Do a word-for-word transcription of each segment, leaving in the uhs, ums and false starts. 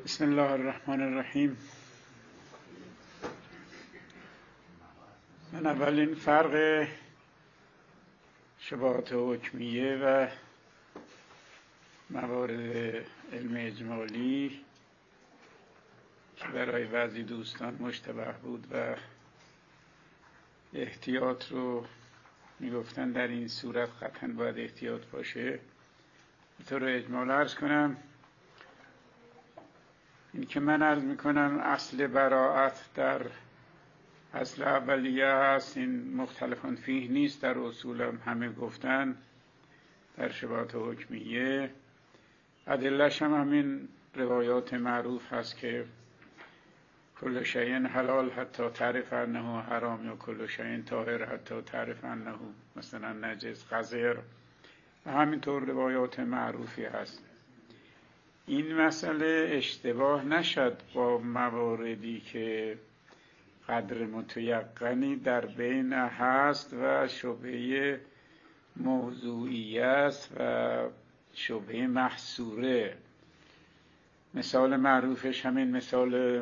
بسم الله الرحمن الرحیم. من اولین فرق شبهات حکمیه و موارد علم اجمالی که برای بعضی دوستان مشتبه بود و احتیاط رو میگفتن در این صورت قطعا باید احتیاط باشه، به طور اجمال عرض کنم. این که من عرض میکنم اصل براءت در اصل اولیه هست، این مختلفان فیه نیست، در اصول هم همه گفتن در شبهات حکمیه. ادله‌اش هم همین روایات معروف هست که کل شیء حلال حتی تعرف انه حرام، یا کل شیء طاهر حتی تعرف انه مثلا نجس قذر، و همینطور روایات معروفی هست. این مسئله اشتباه نشد با مواردی که قدر متیقنی در بین هست و شبهه موضوعی است و شبهه محصوره. مثال معروفش همین مثال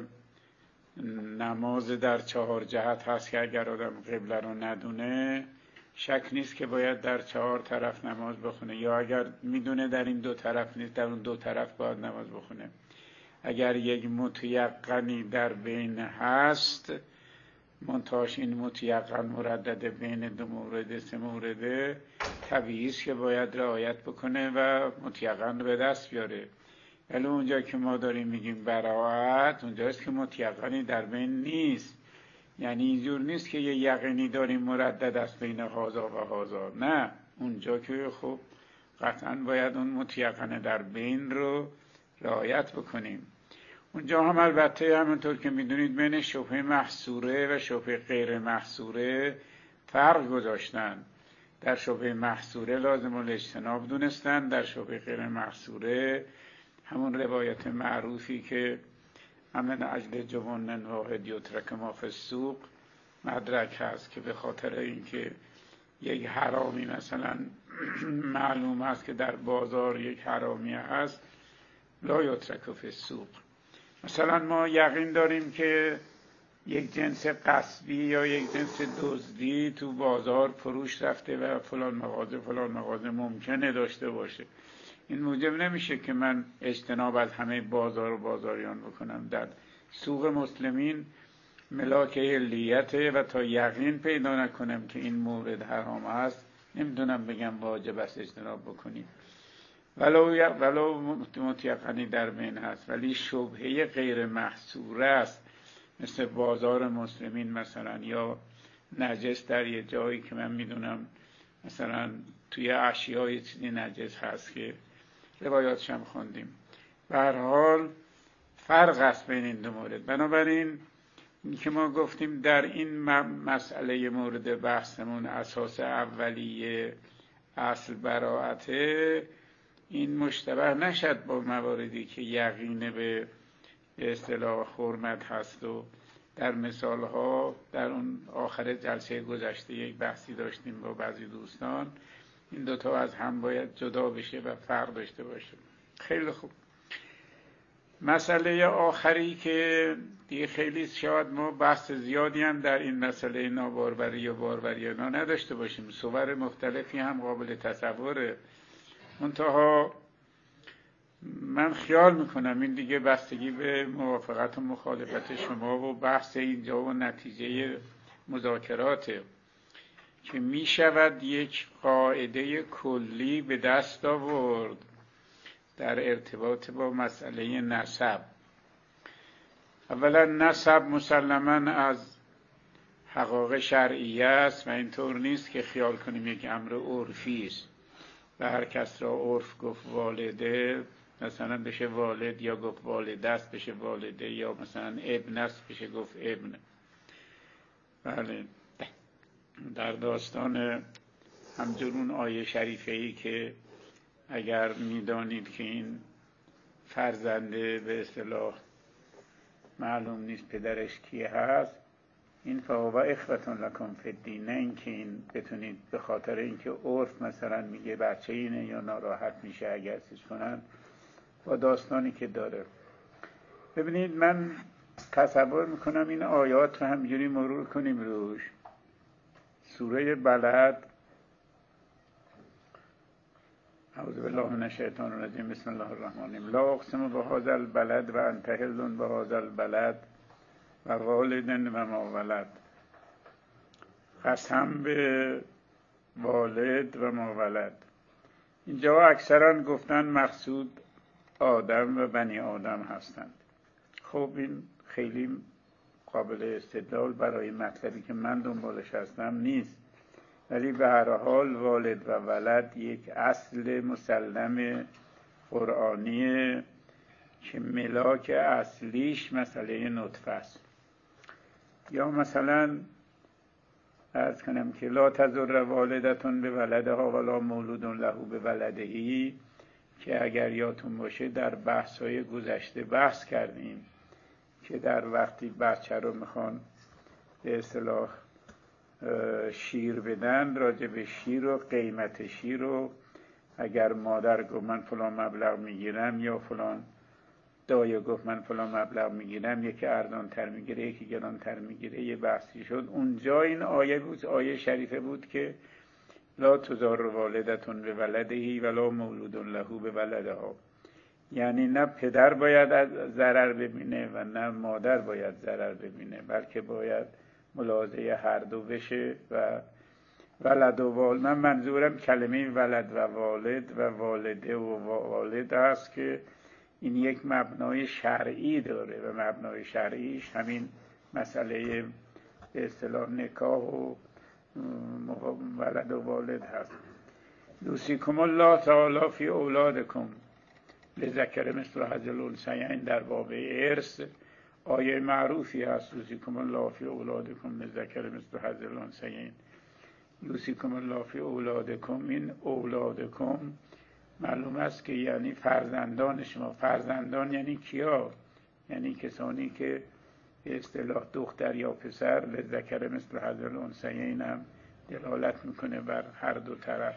نماز در چهار جهت هست که اگر آدم قبله رو ندونه شک نیست که باید در چهار طرف نماز بخونه، یا اگر میدونه در این دو طرف نیست در اون دو طرف باید نماز بخونه. اگر یک متیقنی در بین هست، منتهاش این متیقن مردد بین دو مورد سه مورده، طبیعی است که باید رعایت بکنه و متیقن رو به دست بیاره. ولی اونجا که ما داریم میگیم براءت، اونجاست که متیقنی در بین نیست. یعنی اینجور نیست که یه یقینی داریم مردد است بین هازا و هازا، نه، اونجا که خب قطعا باید اون متیقن در بین رو رعایت بکنیم. اونجا هم البته همونطور که میدونید بین شبهه محصوره و شبهه غیر محصوره فرق گذاشتن. در شبهه محصوره لازم الاجتناب دونستن، در شبهه غیر محصوره همون روایت معروفی که من اجل جبن واحد یترک ما فی السوق مدرک هست، که به خاطر اینکه یک حرامی مثلا معلوم است که در بازار یک حرامی هست، لا یترک فی السوق. مثلا ما یقین داریم که یک جنس غصبی یا یک جنس دزدی تو بازار فروش رفته و فلان مغازه فلان مغازه ممکنه داشته باشه. این موجب نمیشه که من اجتناب از همه بازار و بازاریان بکنم. در سوق مسلمین ملاک علیته و تا یقین پیدا نکنم که این مورد حرام است نمیدونم بگم واجب است اجتناب بکنیم، ولو ولو متیقنی در بین هست. ولی شبهه غیر محصوره است، مثل بازار مسلمین مثلا، یا نجس در یه جایی که من میدونم مثلا توی اشیای چیزی نجس هست که روایاتش هم خوندیم. به هر حال فرق است بین این دو مورد. بنابراین این که ما گفتیم در این مسئله مورد بحثمون اساس اولیه اصل براءته، این مشتبه نشد با مواردی که یقین به اصطلاح حرمت هست. و در مثال ها در اون آخر جلسه گذشته یک بحثی داشتیم با بعضی دوستان، این دوتا از هم باید جدا بشه و فرق داشته باشه. خیلی خوب. مسئله آخری که دیگه خیلی شاید ما بحث زیادی هم در این مسئله ناباروری و باروری اینا نداشته باشیم، صور مختلفی هم قابل تصوره. منتها من خیال میکنم این دیگه بستگی به موافقت و مخالفت شما و بحث اینجا و نتیجه مذاکراته که می شود یک قاعده کلی به دست آورد در ارتباط با مسئله نسب. اولا نسب مسلماً از حقایق شرعیه است و اینطور نیست که خیال کنیم یک امر عرفی است و هر کس را عرف گفت والده مثلا بشه والد، یا گفت والده است بشه والده، یا مثلا ابن است بشه گفت ابن. بله، در داستان همجور اون آیه شریفه‌ای که اگر میدانید که این فرزنده به اصطلاح معلوم نیست پدرش کیه هست، این فهو اخوة لکم فی الدین، نه اینکه این بتونید به خاطر اینکه عرف مثلا میگه بچه اینه یا ناراحت میشه اگر چیز کنن، با داستانی که داره. ببینید من تصور میکنم این آیات رو همینجوری مرور کنیم روش. سوره بلد، اعوذ بالله من الشیطان الرجیم، بسم الله الرحمن الرحیم. لا اقسم بهذا البلد و انت حل بهذا البلد و والد و ما ولد. قسم به والد و ما ولد. اینجا اکثرا گفتن مقصود آدم و بنی آدم هستند. خب این خیلی قابل استدلال برای مطلبی که من دنبالش هستم نیست، ولی به هر حال والد و ولد یک اصل مسلم قرآنیه که ملاک اصلیش مسئله نطفه است. یا مثلا عرض کنم که لا تضر والدتون به ولدها ولا مولود له به ولدهی، که اگر یادتون باشه در بحث‌های گذشته بحث کردیم که در وقتی بچه رو میخوان به اصطلاح شیر بدن، راجع به شیر و قیمت شیر رو اگر مادر گفت من فلان مبلغ میگیرم یا فلان دایه گفت من فلان مبلغ میگیرم، یکی ارزان تر میگیره یکی گران تر میگیره، یه بحثی شد. اونجا این آیه بود، آیه شریفه بود که لا تضار والدتون به ولدهی ولا مولود له به ولدها، یعنی نه پدر باید ضرر ببینه و نه مادر باید ضرر ببینه، بلکه باید ملاحظه هر دو بشه. و ولد و والد، من منظورم کلمه ولد و والد و والده و والد است که این یک مبنای شرعی داره و مبنای شرعیش همین مسئله به اصطلاح نکاح و ولد و والد هست. یوصیکم الله تعالی فی اولادکم لذکر مثل حظ الانثیین، در باب ارث آیه معروفی هست. یوصیکم الله فی اولادکم لذکر مثل حظ الانثیین. یوصیکم الله فی اولادکم، این اولادکم معلوم است که یعنی فرزندان شما. فرزندان یعنی کیا؟ یعنی کسانی که به اصطلاح دختر یا پسر، لذکر مثل حظ الانثیین هم دلالت میکنه بر هر دو طرف.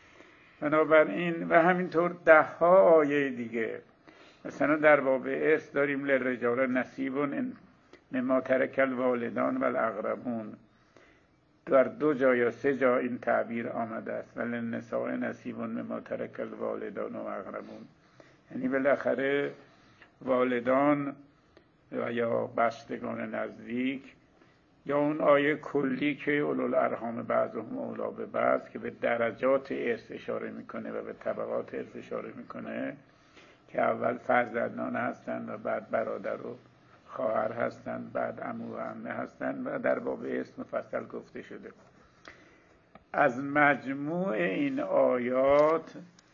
بنابراین و همینطور ده ها آیه دیگه، مثلا در باب ارث داریم للرجال نصیب مما ترک الوالدان و الاقربون، در دو جا یا سه جا این تعبیر آمده است، ولی للنساء نصیب مما ترک الوالدان و اقربون، یعنی بالاخره والدان و یا بستگان نزدیک، یا اون آیه کلی که اولوالارحام بعضهم اولی به بعض که به درجات ارث اشاره میکنه و به طبقات ارث اشاره میکنه، که اول فرزندان هستند و بعد برادر و خواهر هستند، بعد عمو و عمه هستند و در باب ارث مفصل گفته شده. از مجموع این آیات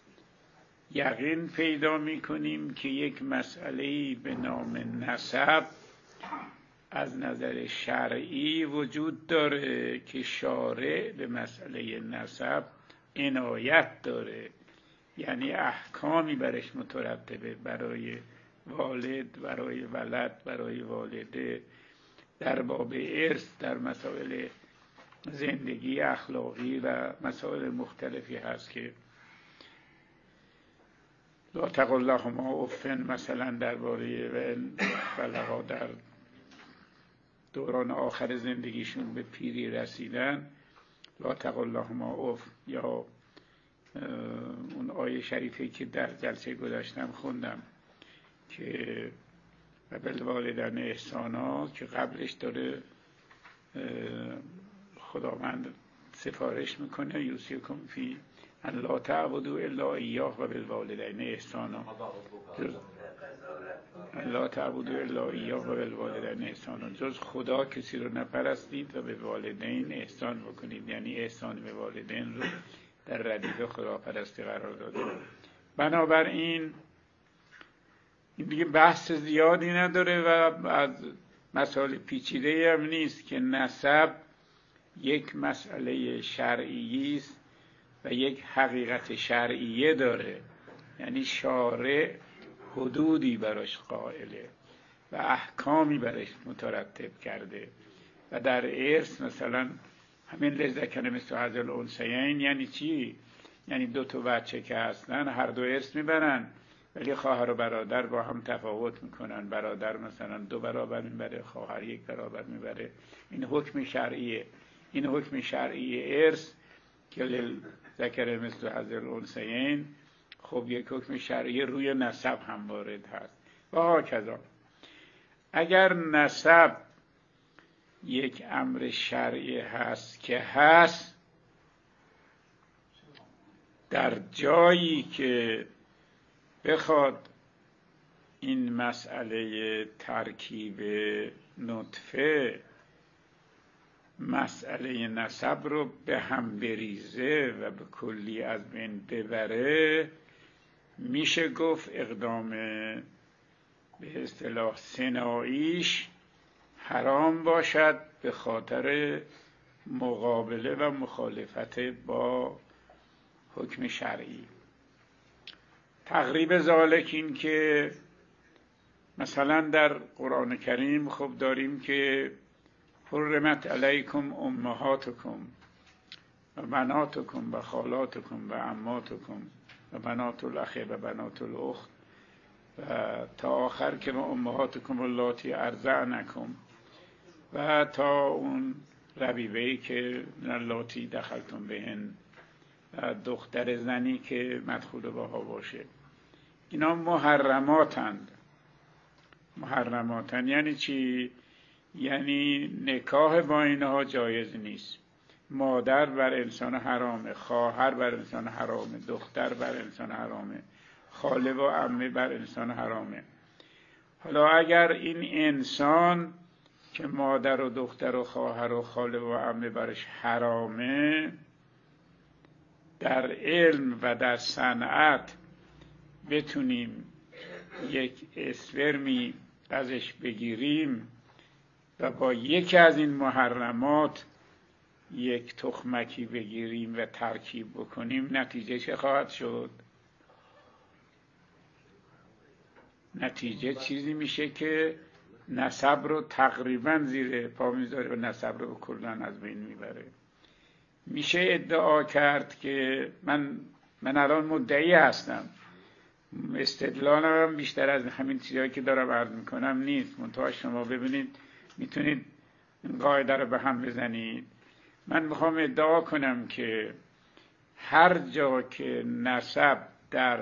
یقین پیدا میکنیم که یک مسئله‌ای به نام نسب از نظر شرعی وجود داره که شارع به مسئله نسب عنایت داره، یعنی احکامی برش مترتبه برای والد، برای ولد، برای والده، در باب ارث، در مسائل زندگی اخلاقی و مسائل مختلفی هست که لا تقل لهما اف، مثلا درباره بلغا در دوران آخر زندگیشون به پیری رسیدن، لا تقل لهما اف، یا اون آیه شریفی که در جلسه گذاشتم خوندم که و بالوالدین احسانا، که قبلش داره خداوند سفارش میکنه یوصیکم فی ان لا تعبدوا الا ایاه و بالوالدین احسانا، لا تعبدوا الا ایاه و بالوالدین احسانا، جز خدا کسی رو نپرستید و به والدین احسان بکنید، یعنی احسان به والدین رو در ردیف خداپرستی قرار داده. بنابراین این دیگه بحث زیادی نداره و از مسائل پیچیده هم نیست که نسب یک مسئله شرعی است و یک حقیقت شرعیه داره، یعنی شارع حدودی براش قائله و احکامی براش مترتب کرده. و در ارث مثلا همین لذکر مثل حظ الانثیین یعنی چی؟ یعنی دو تا بچه که هستن هر دو ارث میبرن، ولی خواهر و برادر با هم تفاوت میکنن. برادر مثلا دو برابر میبره، خواهر یک برابر میبره. این حکم شرعیه. این حکم شرعی ارث که للذکر مثل حظ الانثیین، خب یک حکم شرعی روی نسب هم وارد هست و هاکذا. اگر نسب یک امر شرعی هست که هست، در جایی که بخواد این مسئله ترکیب نطفه مسئله نسب رو به هم بریزه و به کلی از بین ببره، میشه گفت اقدام به اصطلاح صناعیش حرام باشد به خاطر مقابله و مخالفت با حکم شرعی. تقریب ذالک این که مثلا در قرآن کریم خب داریم که حرمت علیکم امهاتکم و بناتکم و خالاتکم و عماتکم و بنات الاخ و بنات الاخت و تا آخر که ما امهاتکم اللاتی ارضعنکم و تا اون ربیبه‌ای که من اللاتی دخلتم بهن، دختر زنی که مدخول باها باشه. اینا محرماتند. محرماتند یعنی چی؟ یعنی نکاح با اینها جایز نیست. مادر بر انسان حرامه، خواهر بر انسان حرامه، دختر بر انسان حرامه، خاله و عمه بر انسان حرامه. حالا اگر این انسان که مادر و دختر و خواهر و خاله و عمه برش حرامه، در علم و در صنعت بتونیم یک اسپرمی ازش بگیریم و با یکی از این محرمات یک تخمکی بگیریم و ترکیب بکنیم، نتیجه چه خواهد شد؟ نتیجه چیزی میشه که نسب رو تقریبا زیر پا میذاره و نسب رو کلاً از بین میبره. میشه ادعا کرد که من من الان مدعی هستم، استدلالم بیشتر از همین چیزایی که دارم عرض میکنم نیست، منتها شما ببینید میتونید این قاعده رو به هم بزنید. من میخوام ادعا کنم که هر جا که نسب در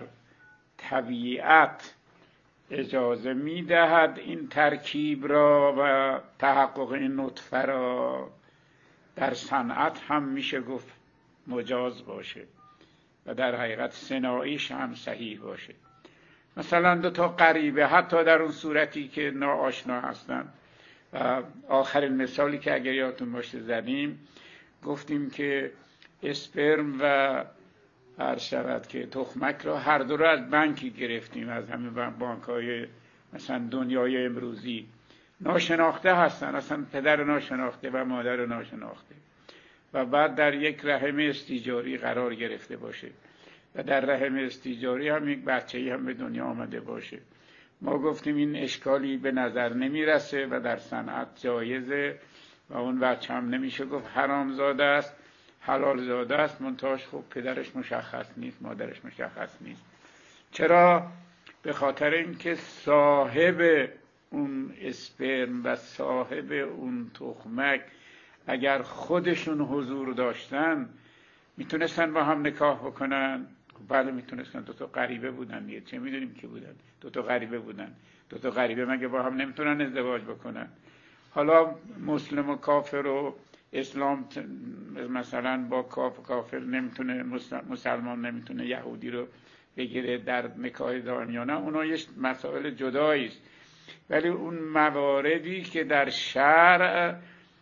طبیعت اجازه میدهد این ترکیب را و تحقق این نطفه را، در صنعت هم میشه گفت مجاز باشه و در حقیقت صناعیش هم صحیح باشه. مثلا دو تا غریبه حتی در اون صورتی که ناآشنا هستن، و آخرین مثالی که اگر یادتون باشه زدیم، گفتیم که اسپرم و هر شود که تخمک را هر دو را از بانکی گرفتیم، از همه بانک های مثلا دنیای امروزی. ناشناخته هستن، اصلا پدر ناشناخته و مادر ناشناخته، و بعد در یک رحم استیجاری قرار گرفته باشه و در رحم استیجاری هم یک بچه‌ای هم به دنیا آمده باشه. ما گفتیم این اشکالی به نظر نمیرسه و در صنعت جایزه و اون بچه هم نمیشه گفت حرام زاده است، حلال زاده است، منتهاش خب پدرش مشخص نیست، مادرش مشخص نیست. چرا؟ به خاطر اینکه صاحب اون اسپرم و صاحب اون تخمک اگر خودشون حضور داشتن میتونستن با هم نکاح بکنن. بله میتونستن، دو تا غریبه بودن دیگه، چه میدونیم که بودن، دو تا غریبه بودن. دو تا غریبه مگه با هم نمیتونن ازدواج بکنن؟ حالا مسلم و کافر و اسلام مثلا با کافر نمیتونه، مسلمان نمیتونه یهودی رو بگیره در نکاح دائمیانه، اونا یه مسائل جدایی است. ولی اون مواردی که در شرع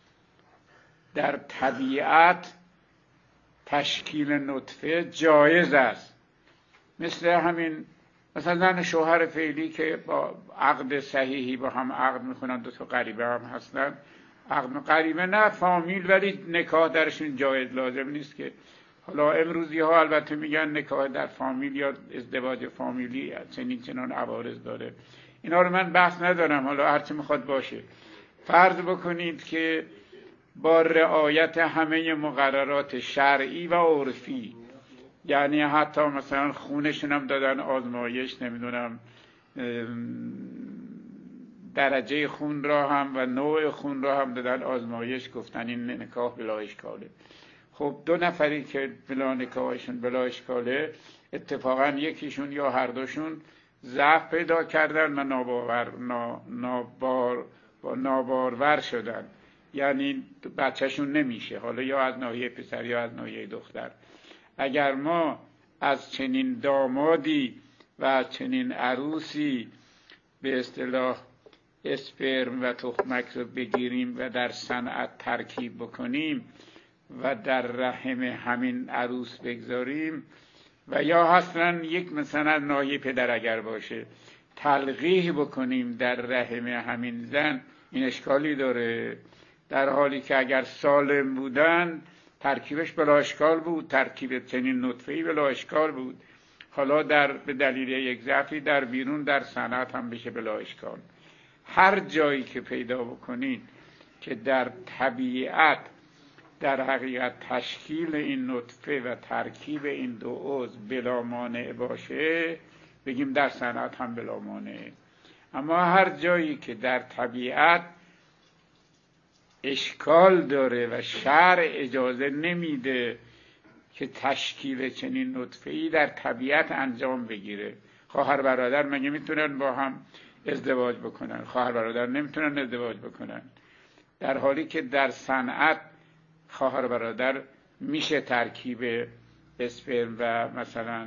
در طبیعت تشکیل نطفه جایز است، مثل همین مثلا زن شوهر فعلی که با عقد صحیحی با هم عقد میکنن، دو تا غریبه هم هستن، عقد غریبه نه فامیل، ولی نکاح درشون جایز لازم نیست که. حالا امروزی ها البته میگن نکاح در فامیل یا ازدواج فامیلی چنین چنان عوارض داره، اینا رو من بحث ندارم، حالا هرچی میخواد باشه. فرض بکنید که با رعایت همه مقررات شرعی و عرفی یعنی حتی مثلا خونشون هم دادن آزمایش، نمیدونم درجه خون را هم و نوع خون را هم دادن آزمایش، گفتن این نکاح بلا اشکاله. خب دو نفری که بلا نکاحشون بلا اشکاله، اتفاقا یکیشون یا هر دوشون ضعف پیدا کردن و ناباور نا، نابار نابارور شدن، یعنی بچهشون نمیشه، حالا یا از ناحیه پسر یا از ناحیه دختر. اگر ما از چنین دامادی و از چنین عروسی به اصطلاح اسپرم و تخمک رو بگیریم و در صنعت ترکیب بکنیم و در رحم همین عروس بگذاریم، و یا اصلا یک مثلا ناحیه پدر اگر باشه تلقیح بکنیم در رحم همین زن، این اشکالی داره. در حالی که اگر سالم بودن ترکیبش بلا اشکال بود، ترکیب چنین نطفه‌ای بلا اشکال بود. حالا در به دلیل یک ضعفی در بیرون در صنعت هم بشه بلا اشکال. هر جایی که پیدا بکنید که در طبیعت در حقیقت تشکیل این نطفه و ترکیب این دو عضو بلا مانع باشه، بگیم در صنعت هم بلا مانع. اما هر جایی که در طبیعت اشکال داره و شرع اجازه نمیده که تشکیل چنین نطفه‌ای در طبیعت انجام بگیره، خواهر برادر مگه میتونن با هم ازدواج بکنن؟ خواهر برادر نمیتونن ازدواج بکنن، در حالی که در صنعت خواهر برادر میشه ترکیب اسپرم و مثلا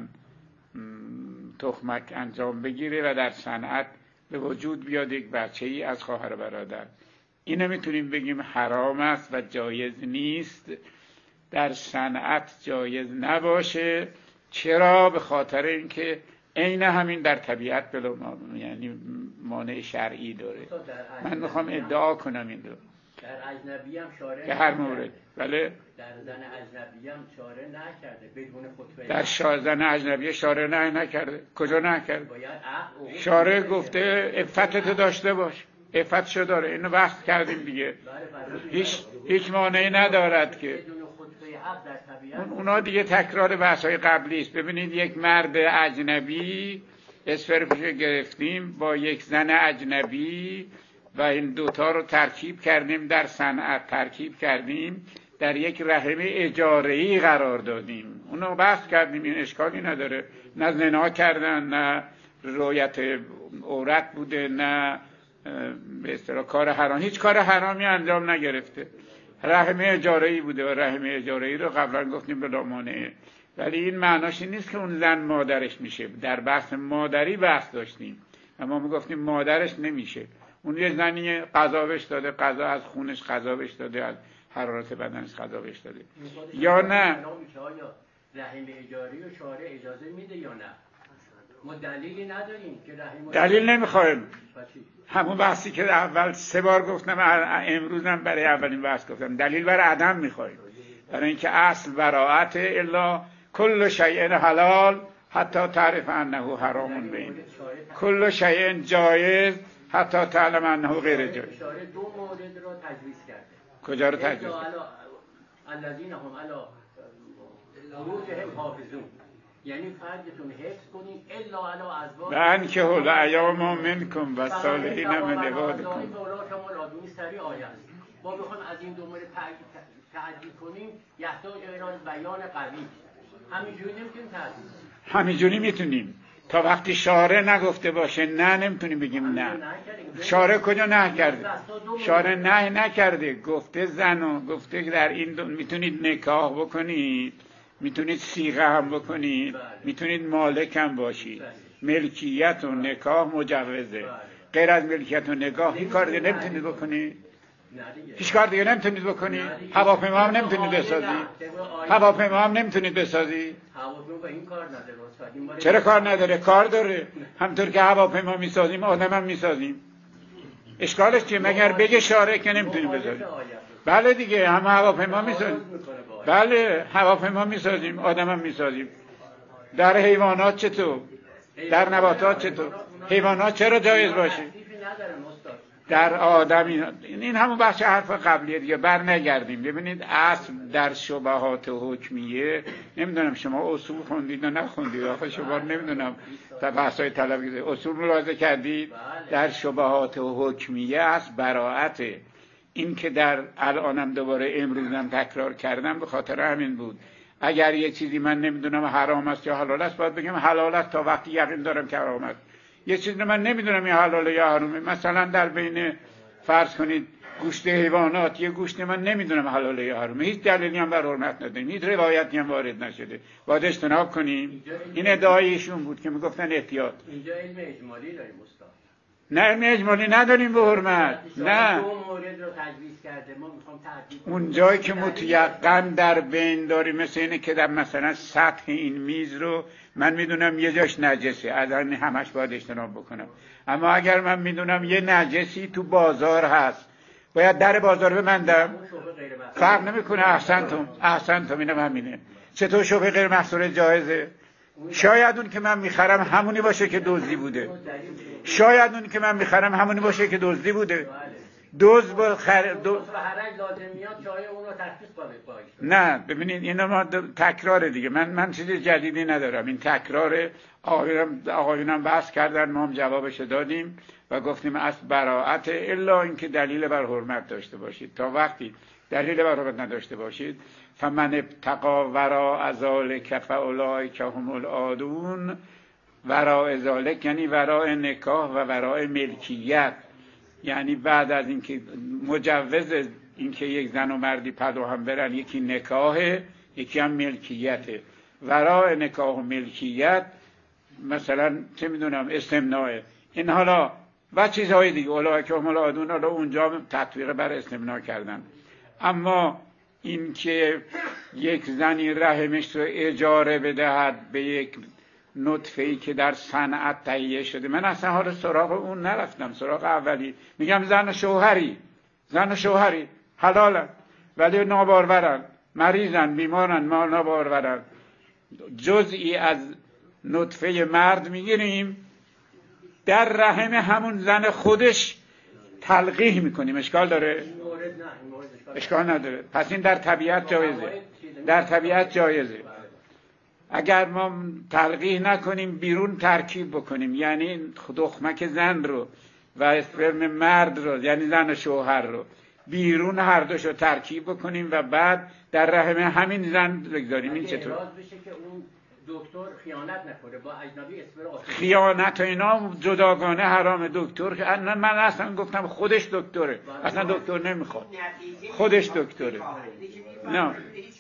تخمک انجام بگیره و در صنعت به وجود بیاد یک بچه‌ای از خواهر برادر. اینو میتونیم بگیم حرام است و جایز نیست، در صنعت جایز نباشه. چرا؟ به خاطر اینکه عین همین در طبیعت بلا یعنی مانع شرعی داره. من میخوام ادعا کنم این رو در اجنبی هم شارع به هر مورد. بله در زن اجنبی هم شارع نکرده بدون خطبه. در شا... زن اجنبی شارع نه نکرده. کجا نکرده؟ شارع گفته عفتت داشته باش، عفتشو داره. اینو بحث کردیم دیگه. هیچ هیچ مانعی ندارد که اونا دیگه تکرار بحث‌های قبلی است. ببینید یک مرد اجنبی اسپرمشو گرفتیم با یک زن اجنبی و این دوتا رو ترکیب کردیم، در صنعت ترکیب کردیم، در یک رحم اجاره‌ای قرار دادیم. اونو بحث کردیم، این اشکالی نداره. نه زنا کردن، نه رؤیت عورت بوده، نه به اصطلاح کار حرام، هیچ کار حرامی انجام نگرفته، رحم اجاره‌ای بوده و رحم اجاره‌ای رو قبلا گفتیم بلا مانعه. ولی این معناش این نیست که اون زن مادرش میشه. در بحث مادری بحث داشتیم، اما ما گفتیم مادرش نمیشه. اون یه زنی غذا بهش داده، غذا از خونش غذا بهش داده، از حرارت بدنش غذا بهش داده، یا نه رحم اجاری و شارع اجازه میده یا نه؟ ما دلیلی نداریم که رحم دلیل نمیخوایم. همون بحثی که اول سه بار گفتم، امروزم برای اولین بحث گفتم، دلیل برای عدم میخوایم. برای اینکه اصل براءت الا کل شیء حلال حتی تعرف انه حرام بین کل شیء جایز حتی تعلم انه غیر جایز. شارع دو مورد رو تجویز کرده. کجا رو تجویز کرده؟ الذین هم علی فروجهم حافظون، یعنی فرجتون حفظ کنین الا علی ازواج لعن که هل ایام منکم و صالحین من عبادکم. ما بخوایم از این دو مورد تعدیل کنیم یحتاج الی بیان قوی. همینجوری نمیتونیم تعدیل کنیم. همینجوری میتونیم تا وقتی شارع نگفته باشه نه نمیتونیم بگیم نه. شارع کجا نه کرده؟ شارع نه نکرده، گفته زنو، گفته در این دو میتونید نکاح بکنید، میتونید صیغه هم بکنید، میتونید مالک هم باشید. ملکیت و نکاح مجوزه. غیر از ملکیت و نکاح هیچ کار دیگه نمیتونید بکنید. هیچ کار دیگه نمیتونید بکنید. هواپیما هم نمیتونید بسازید. هواپیما هم نمیتونید بسازید. چرا کار نداره؟ کار داره. همطور که هواپیما میسازیم آدم هم میسازیم. اشکالش چیه؟ مگر بگه شارع که نمیتونید بسازید. بله دیگه، هم هواپیما میسازیم. بله هواپیما میسازیم، آدم هم میسازیم. در حیوانات چطور؟ در نباتات چطور؟ حیوانات چرا جایز باشه؟ ندارم استاد. در آدم این, این همون بخش حرف قبلیه دیگه، بر نگردیم. ببینید اصل در شبهات حکمیه، نمیدونم شما اصول خوندید یا نخوندید، آخه شما نمیدونم در بحث‌های طلبی اصول ملاحظه کردید. در شبهات حکمیه اصل براءته. این که در الانم دوباره امروزم تکرار کردم به خاطر همین بود. اگر یه چیزی من نمیدونم حرام است یا حلال است، باید بگم حلال است تا وقتی یقین دارم که حرام است. یه چیزی من نمیدونم یا حلاله یا حرامه، مثلا در بین فرض کنید گوشت حیوانات، یه گوشت من نمیدونم حلاله یا حرامه، هیچ دلیلی هم بر حرمت نداریم، هیچ روایتی هم وارد نشده، باید اجتناب کنیم. این ادعای ایشون بود که میگفتن احتیاط. اینجا علم اجمالی داریم استاد. نه علم اجمالی نداریم به حرمت. نه دو مورد رو تجویز کرده، ما میخوام تعدیل کنیم. اون جایی که متیقن در بین داریم، مثل اینه که در مثلا سطح این میز رو من میدونم یه جاش نجسه، از این همش باید اجتناب بکنم. اما اگر من میدونم یه نجسی تو بازار هست، باید در بازار ببندم؟ فرق نمیکنه. احسنتم احسنتم اینم همینه. چطور شبهه غیر محصور جایزه؟ شاید اون که من میخرم همونی باشه که دزدی بوده، شاید اون که من میخرم همونی باشه که دزدی بوده. دوز با خر دو... نه ببینید اینا ما تکرار دیگه، من من چیز جدیدی ندارم، این تکرار. آقایونم آقایونم بحث کردن، ما هم جوابش دادیم و گفتیم اصل براءت الا اینکه دلیل بر حرمت داشته باشید. تا وقتی دلیل بر حرمت نداشته باشید، فمن ابتغى وراء ذلک فاولئک هم العادون. وراء ذلک یعنی وراء نکاح و وراء ملکیت، یعنی بعد از اینکه مجوز اینکه یک زن و مردی پدو هم برن، یکی نکاحه یکی هم ملکیته. وراء نکاح و ملکیت مثلا چه میدونم استمناء، این حالا و چیزهای دیگه، اولئک هم العادون، حالا اونجا تطبیق بر استمناء کردن. اما این که یک زنی رحمش رو اجاره بدهد به یک نطفه‌ای که در صنعت تهیه شده، من اصلا حالا سراغ اون نرفتم، سراغ اولی میگم زن و شوهری، زن و شوهری حلالن ولی نابارورن، مریضن، بیمارن، ما نابارورن. جزئی از نطفه مرد میگیریم در رحم همون زن خودش تلقیح میکنیم. اشکال داره؟ اشکال نداره. پس این در طبیعت جایزه، در طبیعت جایزه. اگر ما تلقیح نکنیم بیرون ترکیب بکنیم، یعنی دخمک زن رو و اسپرم مرد رو، یعنی زن و شوهر رو بیرون هر دوشو ترکیب بکنیم و بعد در رحم همین زن بگذاریم، این چطور؟ دکتر خیانت نکنه با اجنبی اسپرم. خیانت و اینا جداگانه حرام. دکتر من اصلا گفتم خودش دکتره، اصلا دکتر نمیخواد، خودش دکتره. نه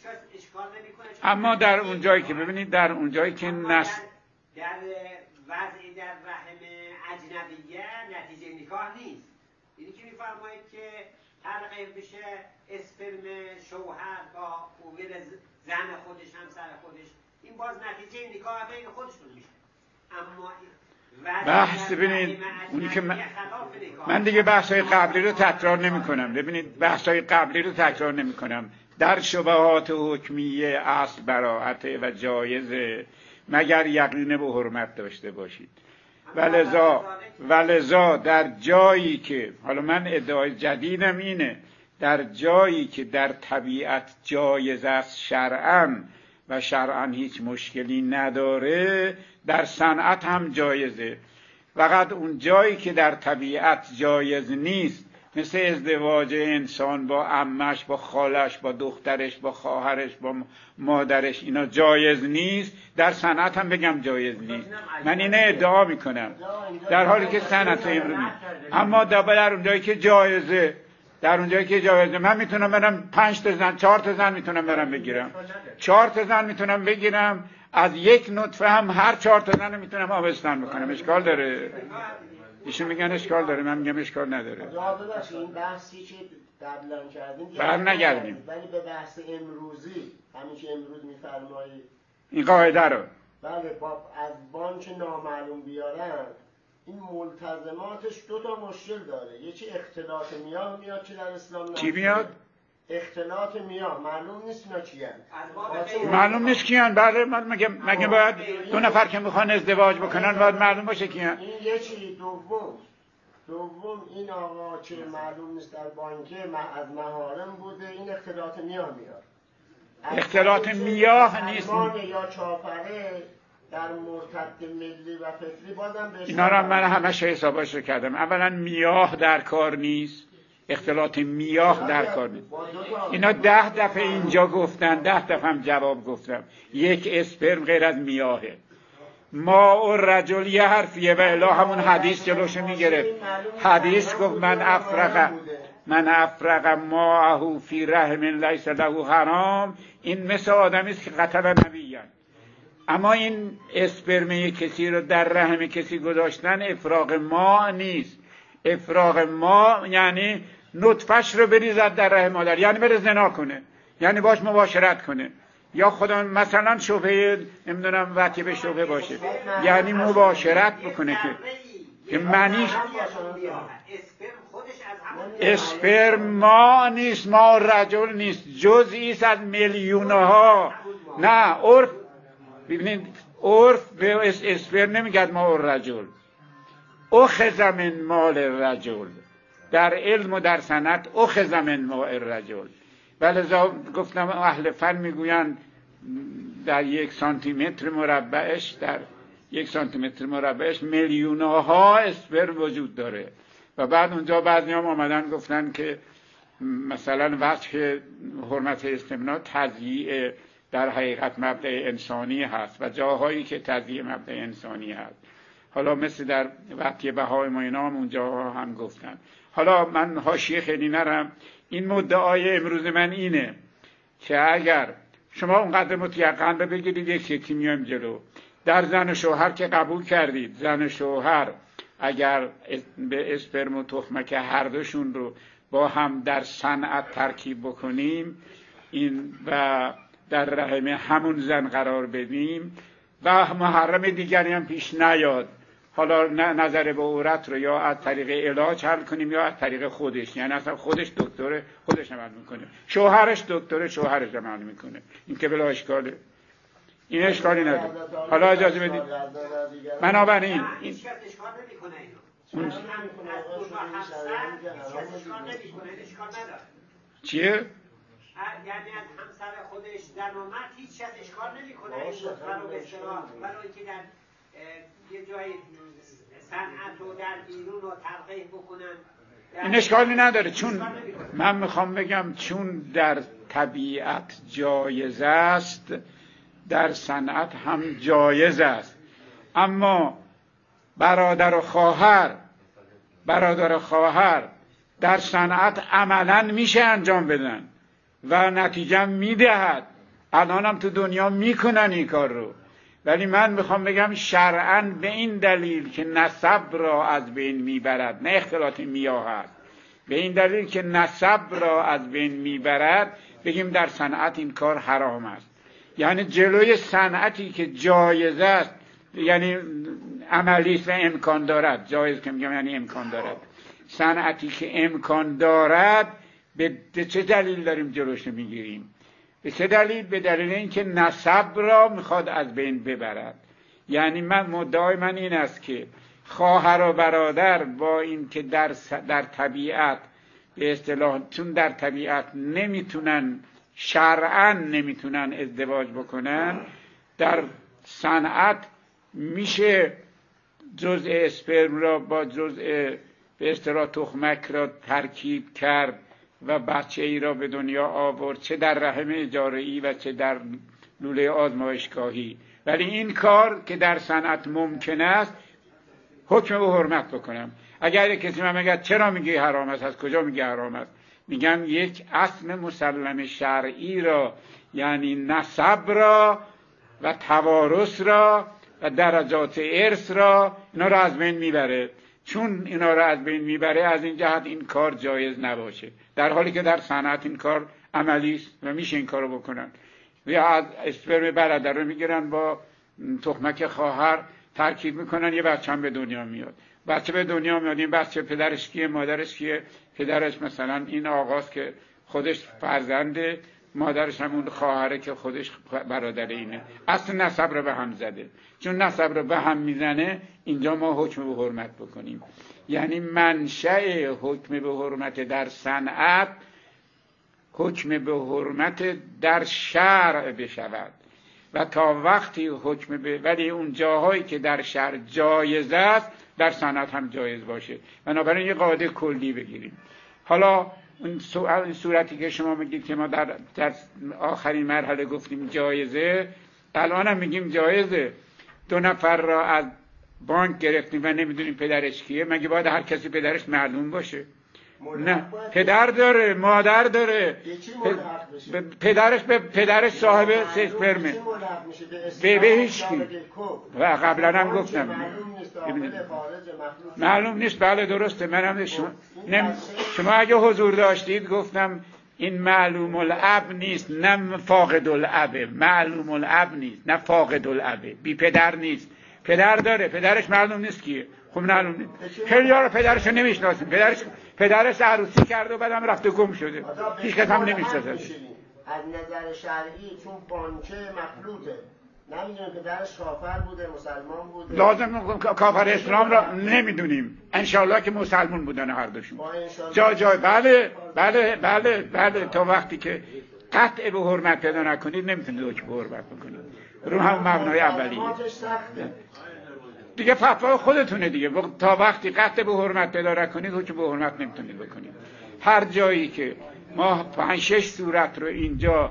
اما در اون جایی که ببینید، در اون جایی که نس در وضعی در رحم اجنبیه نتیجه نکاح نیست. اینی که میفرمایید که تلقیح بشه اسپرم شوهر با اوگر زن خودش، همسر خودش، این باز نتیجه نکاح بین خودشون میشه. اما بحث ببینید اونی که من, من دیگه بحث‌های قبلی رو تکرار نمی کنم. ببینید بحث‌های قبلی رو تکرار نمی کنم. در شبهات حکمیه اصل براءته و جایزه مگر یقین به حرمت داشته باشید. ولذا ولذا در جایی که، حالا من ادعای جدیدم اینه، در جایی که در طبیعت جایز است شرعاً و شرعاً هیچ مشکلی نداره، در صنعت هم جایزه. فقط اون جایی که در طبیعت جایز نیست، مثل ازدواج انسان با عمش، با خالش، با دخترش، با خواهرش، با مادرش، اینا جایز نیست، در صنعت هم بگم جایز نیست. من اینه ادعا میکنم در حالی که صنعت امروز نیست. اما در اون جایی که جایزه، در اون جایی که جایزه، من میتونم برم پنج تا زن، چهار تا زن میتونم برم بگیرم، چهار تا زن میتونم بگیرم، از یک نطفه هم هر چهار تا زن میتونم آبستن بکنم. اشکال داره؟ ایشون میگن اشکال داره، من میگم اشکال نداره. این بحثی که قبلا کردیم بر نگردیم، ولی به بحث امروزی، همین که امروز میفرمایید این قاعده رو بله با از بانک نامعلوم بیارن، این ملتزماتش دو تا مشکل داره. یکی اختلاط میاه میاد که در اسلام چی میاد؟ اختلاط میاه معلوم نیست اینا کیان، معلوم نیست کیان. بله مگه مگه باید دو نفر که میخوان ازدواج بکنن باید معلوم باشه کیان؟ این یکی. دوم دوم این آقا که معلوم نیست در بانکه از محارم بوده، این اختلاط میاه میاد. اختلاط میاه نیست یا چاپره در مرتد ملی و فطری بازم بهش اینا را من همش حسابش رو کردم. اولا میاه در کار نیست، اختلاط میاه در کار نیست. اینا ده دفعه اینجا گفتن، ده دفعه هم جواب گفتم. یک اسپرم غیر از میاهه. ما و رجل یه حرفیه و الا همون حدیث جلوشو میگرفت. حدیث گفت من افرق من افرق ماهو فی رحم لیس له حرام، این مثل آدمی است که قتل نبیان. اما این اسپرم کسی رو در رحم کسی گذاشتن افراغ ما نیست. افراغ ما یعنی نطفش رو بریزد در رحم مادر، یعنی بره زنا کنه، یعنی باش مباشرت کنه، یا خدا مثلا شبهه نمیدونم وقتی به شبهه باشه، یعنی مباشرت بکنه که که معنیش اسپرم ما نیست، ما رجل نیست، جزئی است از میلیونها. نه عرف، ببینید عرف به اسپرم نمیگد ما رجل، اخذ من مال رجل. در علم و در صنعت اخذ من مال رجل. ولذا گفتم اهل فن میگویند در یک سانتی متر مربعش در یک سانتی متر مربعش میلیونها اسپرم وجود داره. و بعد اونجا بعضی هم آمدن گفتن که مثلا وجه حرمت استمناء تضییع در حقیقت مبدأ انسانی هست و جاهایی که تضییع مبدأ انسانی هست. حالا مثل در وقتی بهای ما اینا هم اونجا هم گفتن. حالا من حاشیه خیلی نرم. این مدعای امروز من اینه که اگر شما اونقدر متیقن بگیرید یک یکی میایم جلو، در زن و شوهر که قبول کردید، زن و شوهر اگر به اسپرم و تخمک هر دوشون رو با هم در صنعت ترکیب بکنیم این و در رحم همون زن قرار بدیم و محرم دیگری هم پیش نیاد، حالا نظر به عورت رو یا از طریق علاج حل کنیم یا از طریق خودش، یعنی اصلا خودش دکتره خودش عمل میکنه، شوهرش دکتره شوهرش عمل میکنه، این که بلا اشکاله، این اشکالی نداره. حالا اجازه بدید بنابراین این چیه؟ یعنی از همسر خودش زن و مرد هیچ چیز اشکال نمیکنه برای به اصطلاح برای اینکه در یه جای صنعت و در بیرون رو تلقیح بکنن این اشکالی نداره، چون من میخوام بگم چون در طبیعت جایز است در صنعت هم جایز است. اما برادر و خواهر برادر و خواهر در صنعت عملا میشه انجام بدن و نتیجه میدهد، الان هم تو دنیا میکنن این کار رو. ولی من میخوام بگم شرعاً به این دلیل که نسب را از بین میبرد، نه اختلاط میاه است، به این دلیل که نسب را از بین میبرد بگیم در صنعت این کار حرام است. یعنی جلوی صنعتی که جایز است، یعنی عملی است و امکان دارد، جایز که میگم یعنی امکان دارد، صنعتی که امکان دارد به چه دلیل داریم جلوش میگیریم؟ به چه دلیل؟ به دلیل اینکه نسب را میخواد از بین ببرد. یعنی من مدعای من این است که خواهر و برادر با این که در در طبیعت به اصطلاح چون در طبیعت نمیتونن شرعاً نمیتونن ازدواج بکنن، در صنعت میشه جزء اسپرم را با جزء به اصطلاح تخمک را ترکیب کرد و بچه ای را به دنیا آورد، چه در رحم اجاره‌ای و چه در لوله آزمایشگاهی. ولی این کار که در صنعت ممکن است حکم به حرمت بکنم. اگر کسی من میگه چرا میگی حرام است، از کجا میگه حرام است؟ میگم یک اصل مسلم شرعی را، یعنی نسب را و توارث را و درجات ارث را، اینا را از بین میبره. چون اینا را از بین میبره از این جهت این کار جایز نباشه، در حالی که در صنعت این کار عملی است و میشه این کارو بکنن. یا از اسپرم برادر رو میگیرن با تخمک خواهر ترکیب میکنن، یه بچه هم به دنیا میاد. بچه به دنیا میاد، این بچه پدرش کیه مادرش کیه؟ پدرش مثلا این آقاست که خودش فرزنده، مادرش همون خواهره که خودش برادر اینه. اصل نسب رو به هم زده. چون نسب رو به هم میزنه اینجا ما حکم به حرمت بکنیم. یعنی منشأ حکم به حرمت در صنعت حکم به حرمت در شرع بشود و تا وقتی حکم به ولی اون جاهایی که در شرع جایز است در صنعت هم جایز باشه. بنابراین یه قاعده کلی بگیریم. حالا این صورتی که شما میگید که ما در, در آخرین مرحله گفتیم جایزه، الان هم میگیم جایزه. دو نفر را از بانک گرفتیم و نمیدونیم پدرش کیه، مگه باید هر کسی پدرش معلوم باشه؟ نه، پدر داره، مادر داره، پدرش به پدرش صاحب اسپرمه، به به هیچ کی. و قبلا هم گفتم معلوم نیست. بله درسته. منم شما نم... شما اگه حضور داشتید گفتم این معلوم الاب نیست، نه فاقد الابه. معلوم الاب نیست، نه فاقد الابه. بی پدر نیست، پدر داره، پدرش معلوم نیست کیه. خب معلوم نیست. خیلی ها رو پدرش رو نمیشناسیم. پدرش پدرش عروسی کرده و بعدم رفته گم شده، هیچ کس هم نمیشناسه. از نظر شرعی چون بانکه مخلوطه، نمیدونیم پدرش کافر بوده مسلمان بوده. لازم کافر اسلام را نمیدونیم. انشالله که مسلمان بودن هر دوشون. جا جای بله بله بله بله. تا وقتی که قطع به حرمت پیدا نکنید نمیتونید حکم به حرمت بکنید رو هم مبنای اولیه دیگه. فتوا خودتونه دیگه. تا وقتی قطع به حرمت پیدا نکنید حکم به حرمت نمیتونید بکنید. هر جایی که ما پنج شش صورت رو اینجا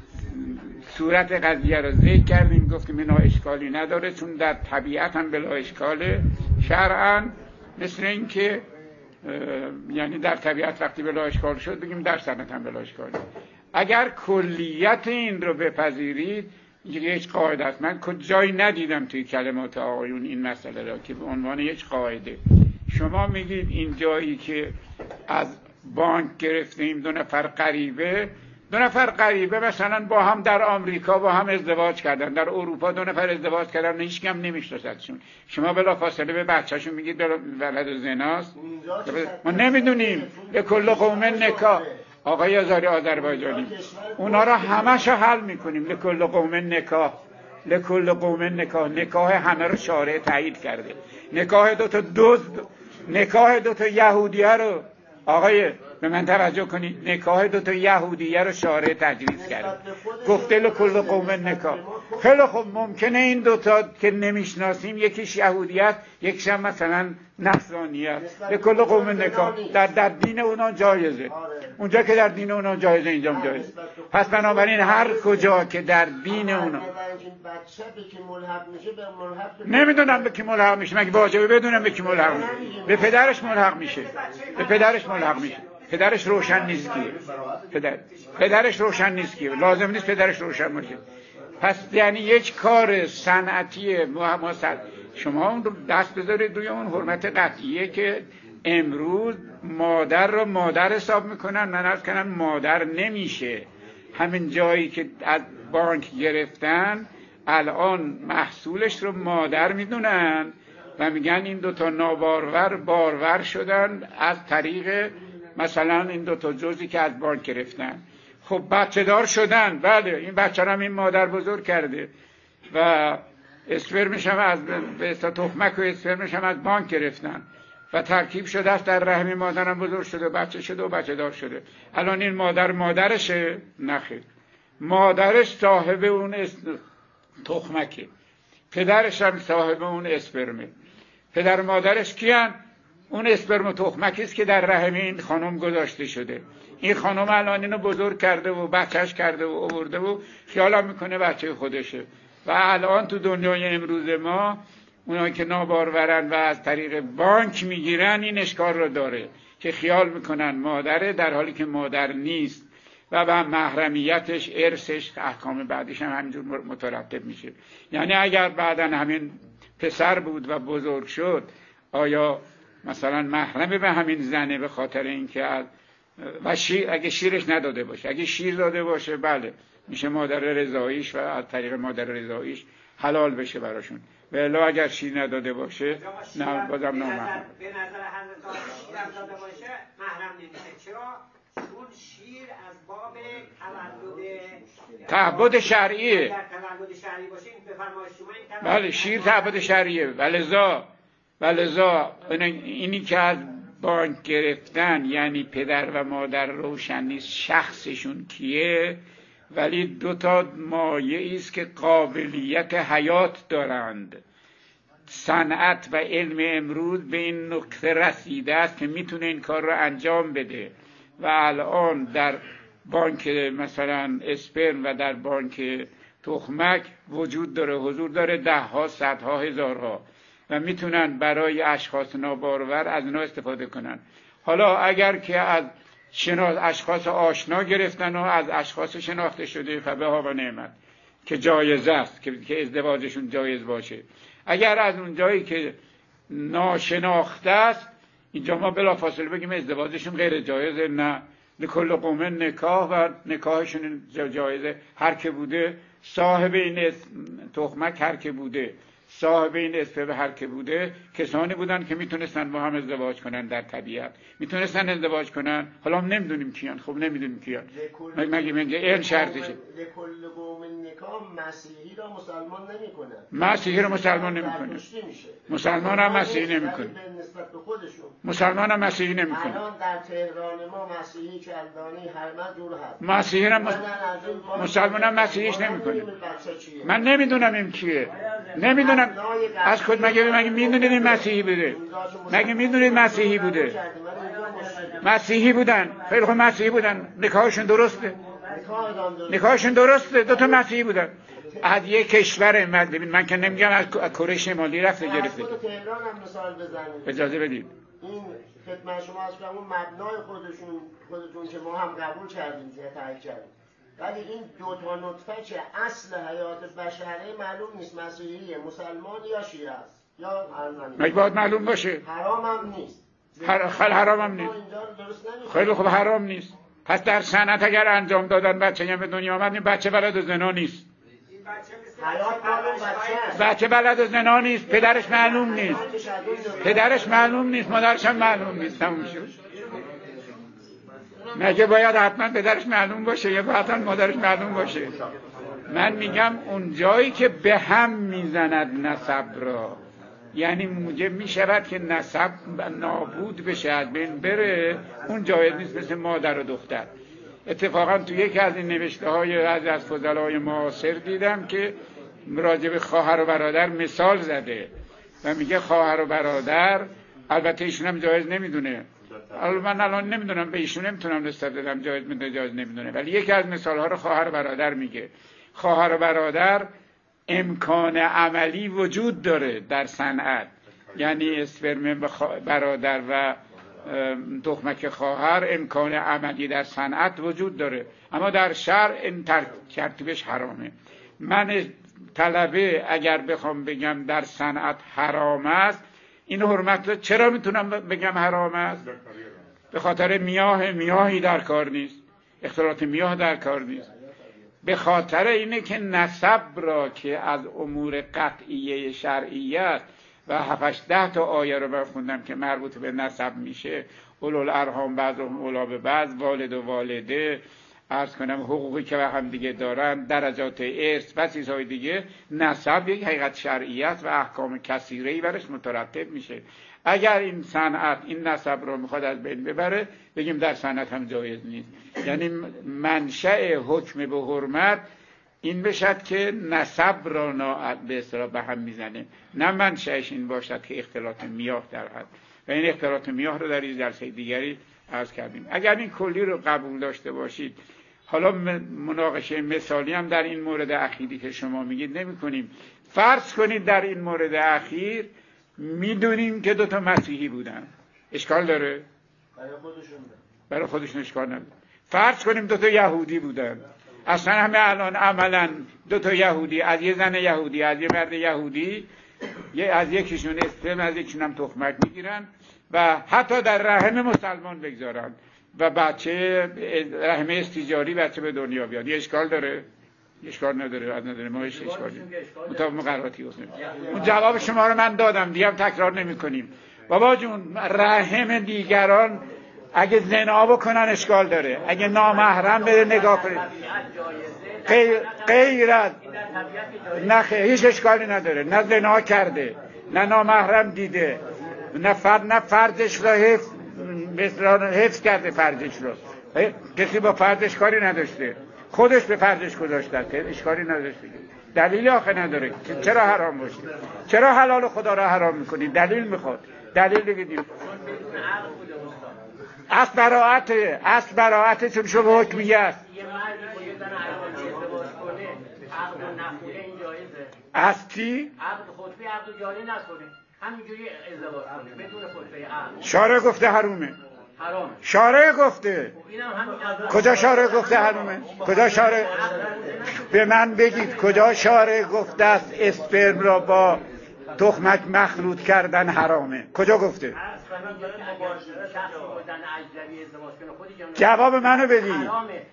صورت قضیه رو ذکر کردیم، گفتیم اینا اشکالی نداره چون در طبیعت هم بلا اشکاله شرعاً، مثل این که یعنی در طبیعت وقتی بلا اشکال شد بگیم در صنعت هم بلا اشکاله. اگر کلیت این رو بپذیرید یک قاعده است. من جایی ندیدم توی کلمات آقایون این مسئله را که به عنوان یک قاعده شما میگید این جایی که از بانک گرفتیم دو نفر غریبه دو نفر غریبه مثلا با هم در آمریکا با هم ازدواج کردن، در اروپا دو نفر ازدواج کردن، هیچ کم نمیشناسدشون. شما بلافاصله به بچه‌شون میگید ولد زناست؟ ما نمیدونیم. به کل قوم نکاح. آقای آزاری آذربایجانی اونا را همشو حل میکنیم. لکل قوم نکاح، لکل قوم نکاح. نکاح همه رو شارع تایید کرده. نکاح دو تا دزد، نکاح دو تا یهودیه رو آقای به من توجه کنید، نکاح دو تا یهودیه رو شارع تجویز کرده، گفته لکل قوم نکاح. خیلی خوب، ممکنه این دوتا که نمیشناسیم یکیش یهودی است یکیش هم مثلا نصرانی است. لکل قوم نکاح در, در دین اونا جایزه. اونجا که در دین اونا جایزه اینجا هم جایزه. پس بنابراین هر کجا که در دین اونا نمیدونم به کی ملحق میشه. مگه واجبه بدونم به کی ملحق میشه؟ به پدرش ملحق میشه. به پدرش ملحق میشه. پدرش روشن نیست کیه. پدر پدرش روشن نیست کیه. لازم نیست پدرش روشن باشه. پس یعنی یک کار صنعتی محمد شما اون رو دست بذارید روی اون حرمت قطعیه که امروز مادر رو مادر حساب میکنن. من عرض کنم مادر نمیشه. همین جایی که از بانک گرفتن الان محصولش رو مادر میدونن و میگن این دوتا نابارور بارور شدن از طریق مثلا این دوتا جزئی که از بانک گرفتن. خب بچه دار شدن. بله این بچه هم این مادر بزرگ کرده و اسپرمش هم از به اصطلاح تخمک و اسپرمش هم از بانک گرفتن و ترکیب شده است در رحم مادرم بزرگ شده، بچه شده و بچه دار شده. الان این مادر مادرشه؟ نخیر. مادرش صاحب اون تخمکه، پدرش هم صاحب اون اسپرمه. پدر مادرش کیان؟ اون اسپرم و تخمکی است که در رحم این خانم گذاشته شده. این خانم الان اینو بزرگ کرده و بچهش کرده و آورده و خیال میکنه بچه خودشه. و الان تو دنیای امروز ما اونایی که نابارورن و از طریق بانک میگیرن این اشکال رو داره که خیال میکنن مادره در حالی که مادر نیست و به محرمیتش، ارثش، احکام بعدیش هم همینجور مترتب میشه. یعنی اگر بعداً همین پسر بود و بزرگ شد آیا مثلا محرم به همین زنه به خاطر اینکه از و شیر اگه شیرش نداده باشه، اگه شیر داده باشه بله میشه مادر رضاییش و از طریق مادر رضاییش حلال بشه براشون. ولی اگر شیر نداده باشه نه بازم نامحرم. به نظر حضرت شیر هم داده باشه محرم نمیشه. چرا؟ چون شیر از باب تولد تعبد شرعیه. در تولد شرعی باشه این بفرمایید شما این بله شیر تعبد شرعیه. ولذا و لذا اینی که از بانک گرفتن یعنی پدر و مادر روشن نیست شخصشون کیه، ولی دو تا مایه است که قابلیت حیات دارند. صنعت و علم امروز به این نقطه رسیده است که میتونه این کار رو انجام بده و الان در بانک مثلا اسپرم و در بانک تخمک وجود داره، حضور داره، ده ها، صدها، هزارها و میتونن برای اشخاص نابارور از اینا استفاده کنن. حالا اگر که از شناس اشخاص آشنا گرفتن و از اشخاص شناخته شده فبها و نعمت که جایز است که, که ازدواجشون جایز باشه. اگر از اون جایی که ناشناخته است اینجا ما بلافاصله بگیم ازدواجشون غیر جایزه، نه، لکل قوم نکاح و نکاحشون جایزه. هر که بوده صاحب این تخمک، هر که بوده صاحب این اسپرم، هر که بوده کسانی بودن که میتونستن با هم ازدواج کنن، در طبیعت میتونستن ازدواج کنن. حالا هم نمیدونیم کیان، خب نمیدونیم کیان، مگه مگه این شرطشه. لکل قوم نکاح مسیحی را مسلمان نمیکنه، مسیحی را مسلمان نمیکنه، مسلمان هم مسیحی نمیکنه، مسلمان هم مسیحی نمیکنه. الان در تهران ما مسیحی کلدانی هر جور هست، مسیحی هم مسلمان هم مسیحیش نمیکنه. من نمیدونم این کیه، نمیدونم از خود. مگه مگه میدونید این مسیحی بوده؟ مگه میدونید مسیحی بوده؟ مسیحی بودن، خیلی خوب مسیحی بودن، نکاحشون درسته، نکاحشون درسته، دو تا مسیحی بودن از یک کشور. من ببین من که نمیگم از کره شمالی رفته گرفته. از تهران هم مثال بزنید، اجازه بدید. این خدمت شما از اون مبنای خودشون خودتون که ما هم قبول کردیم که تایید کردیم، ولی این دو تا نطفه که اصل حیات بشره معلوم نیست مسیحیه، مسلمان یا شیعه است یا ارمنی. مگه باید معلوم باشه؟ حرام هم نیست. هر خل حرام هم نیست. خیلی خوب حرام نیست. پس در صنعت اگر انجام دادن بچه هم به دنیا آمد، این بچه بلد و زنا نیست. حیات معلوم بچه بچه بلد و زنا نیست، پدرش معلوم نیست، پدرش معلوم نیست، مادرش هم معلوم نیست. تموم شد. مگه باید حتما پدرش معلوم باشه یا حتما مادرش معلوم باشه؟ من میگم اون جایی که به هم میزند نسب را، یعنی موجب میشود که نسب نابود بشه، از بین بره، اون جایز نیست، مثل مادر و دختر. اتفاقا تو یکی از این نوشته های از از فضلای معاصر دیدم که راجع به خواهر و برادر مثال زده و میگه خواهر و برادر، البته ایشون هم جایز نمیدونه، الان من الان نمیدونم، به ایشون نمیتونم نسبت بدم جایز میدونه جایز نمیدونه، ولی یکی از مثالها رو خواهر و برادر میگه. خواهر و برادر امکان عملی وجود داره در صنعت، یعنی اسپرم برادر و تخمک خواهر امکان عملی در صنعت وجود داره، اما در شرع این ترتیبش حرامه. من طلبه اگر بخوام بگم در صنعت حرام است، این حرمت رو چرا میتونم بگم حرام است؟ به خاطر میاه میاهی در کار نیست، اختلاط میاه در کار نیست، به خاطر اینه که نسب را که از امور قطعیه شرعیه است و هفتش ده تا آیه رو من خوندم که مربوط به نسب میشه، اولوالارحام بعضهم اولی به بعض، والد و والده، عرض کنم حقوقی که به هم دیگه دارن، درجات ارث و چیزهای دیگه، نسب یک حقیقت شرعی است و احکام کثیره‌ای برش مترتب میشه. اگر این صنعت این نسب رو میخواد از بین ببره، بگیم در صنعت هم جایز نیست. یعنی منشأ حکم به حرمت این بشد که نسب را به اصطلاح به هم میزنه، نه منشأش این باشد که اختلاط میاه در حد، و این اختلاط میاه رو در این جلسه دیگری عرض کردیم. اگر این کلی رو قبول داشته باشید، حالا مناقشه مثالی هم در این مورد اخیری که شما میگید نمی کنیم. فرض کنید در این مورد اخیر میدونیم که دوتا مسیحی بودن، اشکال داره؟ برای خودشون برای خودشون اشکال نداره. فرض کنیم دوتا یهودی بودن، اصلا همه الان عملا دوتا یهودی، از یه زن یهودی از یه مرد یهودی، یه از یکیشون اسپرم از یکیشون هم تخمک میگیرن و حتی در رحم مسلمان بگذارن و بچه رحم استیجاری بچه به دنیا بیاد. یه اشکال داره؟ اشکال نداره، از نداره، ما هیچ اشکالی مطابق مقرراتی حسین. اون جواب شما رو من دادم، دیگه هم تکرار نمی کنیم. بابا جون، رحم دیگران اگه زنا بکنن اشکال داره، اگه نامحرم بره نگاه کنه غیر غیر از نه، هیچ اشکالی نداره، نه زنا کرده نه نامحرم دیده، نه فرد نه فردش را حفظ مثلا حفظ کرده فردش رو. کسی با فردش کاری نداشته، خودش به فردش گذاشته که اشکالی نداشته. دلیلی آخه نداره چرا حرام باشه؟ چرا حلال خدا را حرام میکنی؟ دلیل میخواد، دلیل بگید. اصل براعته، اصل براعته چون شما حکمیه است. از چی؟ عقد خطبه عقد جاری نکنه، همینجوری ازدواج کنه بدون خطبه عقد. شارع گفته حرومه. حرام. شارع گفته. کجا شارع گفته حرومه؟ کجا شارع؟ به من بگید کجا شارع گفته است اسپرم را با تخمک مخلوط کردن حرامه؟ کجا گفته؟ جواب منو بدید.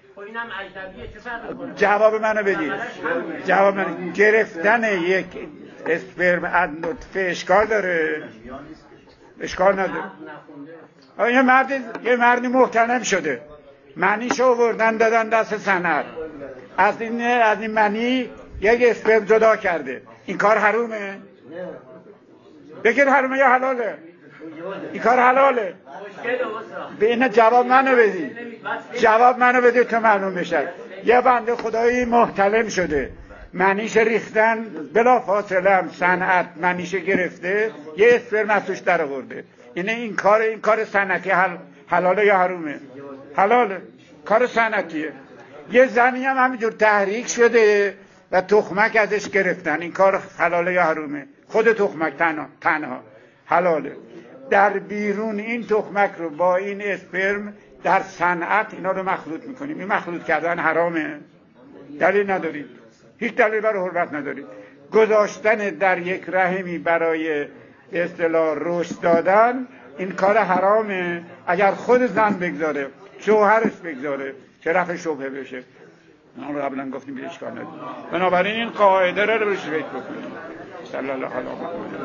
جواب منو بدید. جواب منو. گرفتن یک اسپرم از نطفه اشکال داره؟ اشکال نداره. یه مرد یه مردی محترم شده، منیشو آوردن دادن دست صنعت، از این از این منی یک اسپرم جدا کرده، این کار حرومه؟ بگید حرومه یا حلاله؟ این کار حلاله؟ به این جواب منو بدید. جواب منو بدید تا معلوم بشه. یه بنده خدایی محتلم شده، منیش ریختن، بلا فاصله هم صنعت منیش گرفته، یه اسپرم از توش در آورده. اینه این کار این کار صنعتی حل... حلاله یا حرومه؟ حلاله. کار صنعتیه. یه زنی هم همینجور تحریک شده و تخمک ازش گرفتن، این کار حلاله یا حرومه؟ خود تخمک تنها تنها حلاله. در بیرون این تخمک رو با این اسپرم در صنعت اینا رو مخلوط میکنیم، این مخلوط کردن حرامه؟ دلیل ندارید، هیچ دلیل برای حرمت ندارید. گذاشتن در یک رحمی برای به اصطلاح رشد دادن این کار حرامه. اگر خود زن بگذاره، شوهرش بگذاره، چه رفع شبهه بشه. ما رو قبلا گفتیم به اشکال نداره. بنابراین این قاعده رو روش فکر بکنیم. صلی الله علیه و آله.